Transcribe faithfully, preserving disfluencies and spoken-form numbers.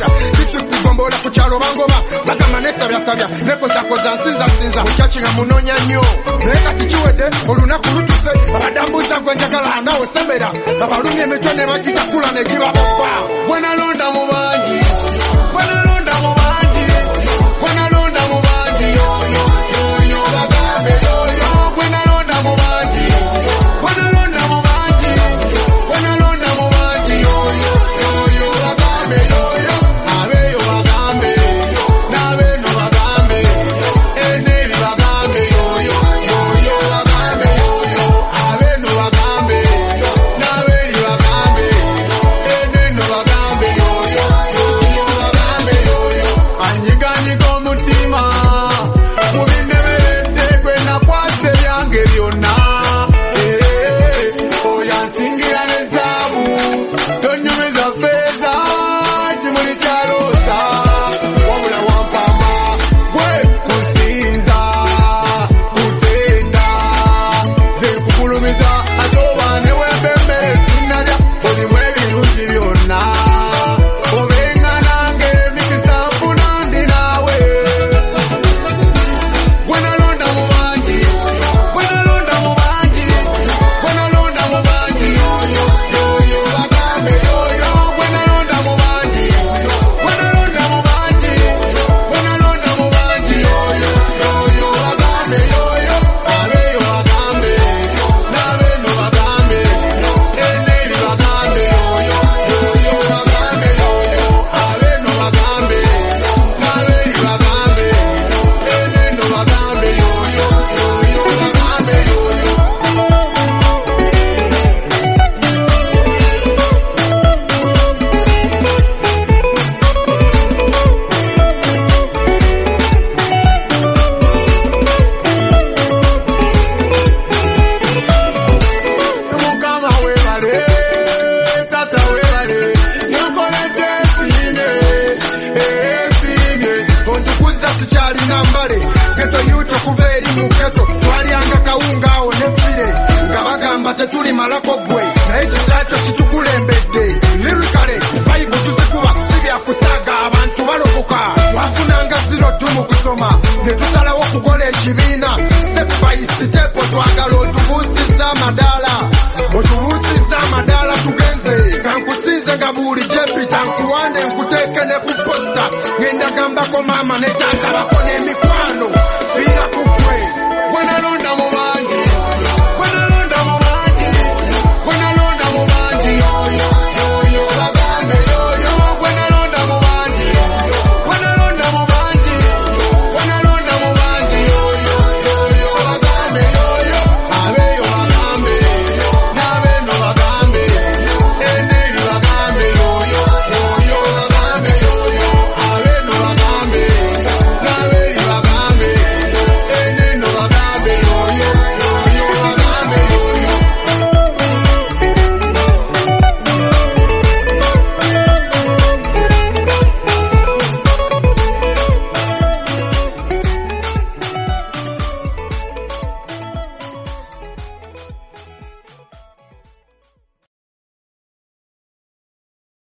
Natasha Kitu kigombola kuchalo bangoma Bagama nesa byasabya Neko zakoza nsinza nsinza Muchachi nga munonya nyo Neka tichiwede Olunaku lutuse Abadambuza gwenjagala nawe sembera Abalumye emitone bagita kula nejiba baba Bwana londa mu banji Bwana londa mu banji Bwana londa mu banji yo yo yo yo bagambe yo yo Bwana londa mu banji Bwana londa mu banji Bwana londa mu banji yo yo yo yo bagambe yo yo Abe yo bagambe Nabe no bagambe Ene li bagambe yo yo yo yo bagambe yo yo Abe no bagambe Nabe li bagambe Ene no bagambe yo yo yo yo bagambe yo yo Anyiga nyiga omutima Mubinebedde gwe nakwase byange byonna Oyansingira ne zaabu Tonyumiza feza Kimuli kya rosa Wabula wampama Gwe kusinza Kutenda Ze kukulumiza Atoba ne webembere sinalya Olimu ebirungi byonna Obenga nange mikisa nfuna ndi naawe Bwana londa mu banji Bwana londa mu banji Bwana londa mu banji yo yo yo yo bagambe yo yo Bwana londa mu banji Bwana londa mu banji Bwana londa mu banji yo yo yo yo bagambe yo yo Abe yo bagambe Nabe no bagambe Ene li bagambe yo yo yo yo bagambe yo yo Abe no bagambe Nabe li bagambe Ene no bagambe yo yo yo yo bagambe yo yo Mukama webale, tata webale, nkolete sine, sine. Ontukuza sichali nambale Geto yuto kuberi muketo Twalyanga kawunga awo nepire Nga bagamba tetuli malako gwe Naye kisacho kitukulembedde Lirikale Bible tuzikuba Sibya kusaga abantu balokoka Twafunanga zero tu mu kusoma Ne tusalawo kukola ekibiina Step by step twagala otubuusiza amadala Otubuusiza amadala tugenze Kankusinze nga buli gyempita nkuwande nkuteeke ne ku posta Ngenda gambako mama ne taata bako n'emikwano